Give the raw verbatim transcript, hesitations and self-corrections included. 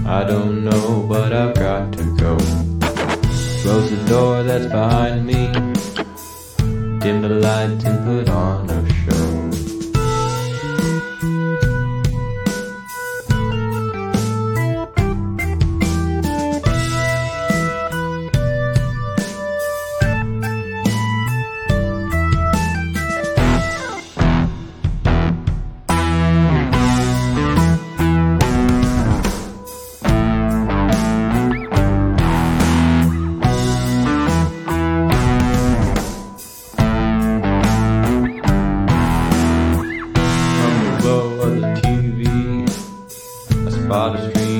I don't know, but I've got to go. Close the door that's behind me, dim the lights and put on a show. By the stream